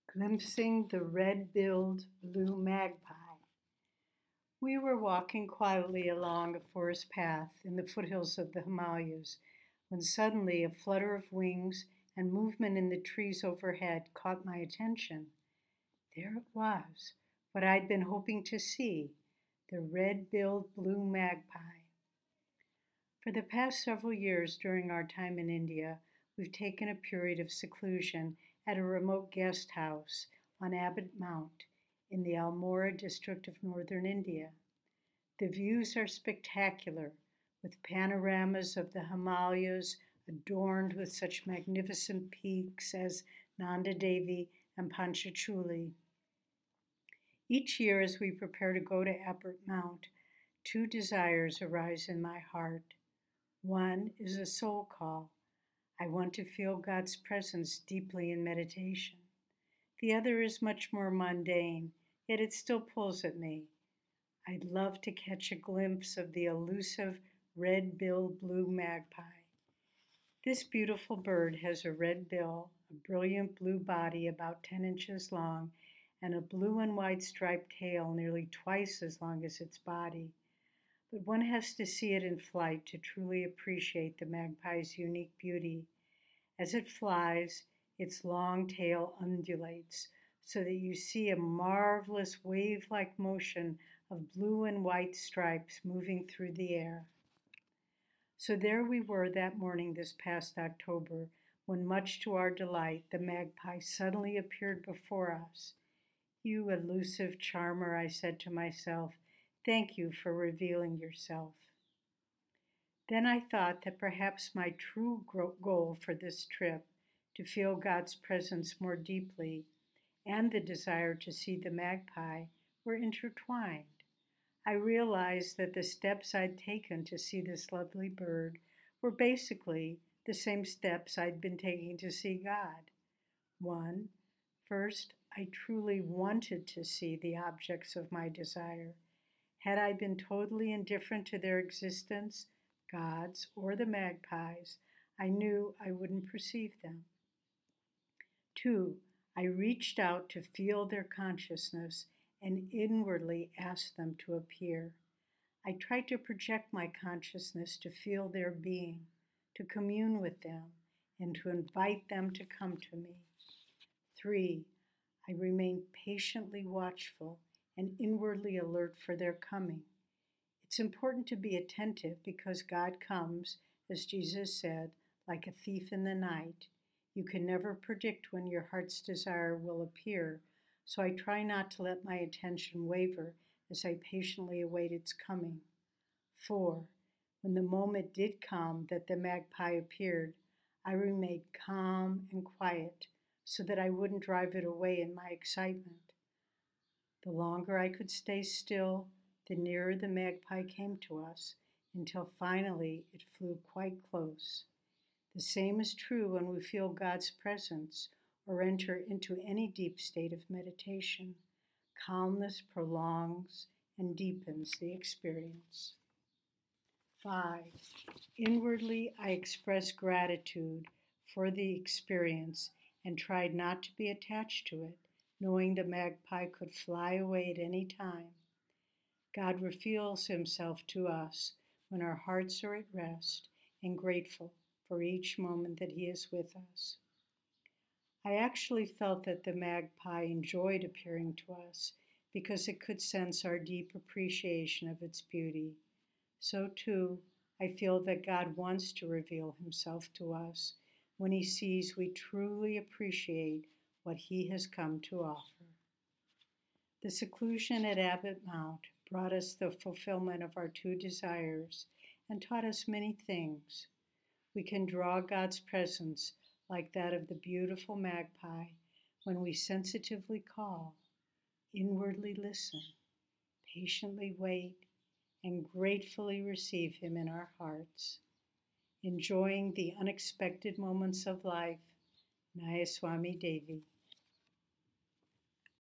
Glimpsing the red-billed blue magpie. We were walking quietly along a forest path in the foothills of the Himalayas when suddenly a flutter of wings and movement in the trees overhead caught my attention. There it was, what I'd been hoping to see, the red-billed blue magpie. For the past several years during our time in India, we've taken a period of seclusion at a remote guest house on Abbot Mount in the Almora district of northern India. The views are spectacular, with panoramas of the Himalayas adorned with such magnificent peaks as Nanda Devi and Panchachuli. Each year, as we prepare to go to Abbot Mount, two desires arise in my heart. One is a soul call. I want to feel God's presence deeply in meditation. The other is much more mundane, yet it still pulls at me. I'd love to catch a glimpse of the elusive red-billed blue magpie. This beautiful bird has a red bill, a brilliant blue body about 10 inches long, and a blue and white striped tail nearly twice as long as its body. But one has to see it in flight to truly appreciate the magpie's unique beauty. As it flies, its long tail undulates so that you see a marvelous wave-like motion of blue and white stripes moving through the air. So there we were that morning this past October, when much to our delight, the magpie suddenly appeared before us. "You elusive charmer," I said to myself, "thank you for revealing yourself." Then I thought that perhaps my true goal for this trip, to feel God's presence more deeply, and the desire to see the magpie were intertwined. I realized that the steps I'd taken to see this lovely bird were basically the same steps I'd been taking to see God. One, first, I truly wanted to see the objects of my desire. Had I been totally indifferent to their existence, God's or the magpie's, I knew I wouldn't perceive them. Two, I reached out to feel their consciousness and inwardly asked them to appear. I tried to project my consciousness to feel their being, to commune with them, and to invite them to come to me. Three, I remained patiently watchful and inwardly alert for their coming. It's important to be attentive because God comes, as Jesus said, like a thief in the night. You can never predict when your heart's desire will appear, so I try not to let my attention waver as I patiently await its coming. 4. When the moment did come that the magpie appeared, I remained calm and quiet so that I wouldn't drive it away in my excitement. The longer I could stay still, the nearer the magpie came to us, until finally it flew quite close. The same is true when we feel God's presence or enter into any deep state of meditation. Calmness prolongs and deepens the experience. 5. Inwardly, I express gratitude for the experience and tried not to be attached to it, knowing the magpie could fly away at any time. God reveals himself to us when our hearts are at rest and grateful for each moment that he is with us. I actually felt that the magpie enjoyed appearing to us because it could sense our deep appreciation of its beauty. So too, I feel that God wants to reveal himself to us when he sees we truly appreciate what he has come to offer. The seclusion at Abbot Mount brought us the fulfillment of our two desires and taught us many things. We can draw God's presence like that of the beautiful magpie when we sensitively call, inwardly listen, patiently wait, and gratefully receive him in our hearts. Enjoying the unexpected moments of life, Nayaswami Devi.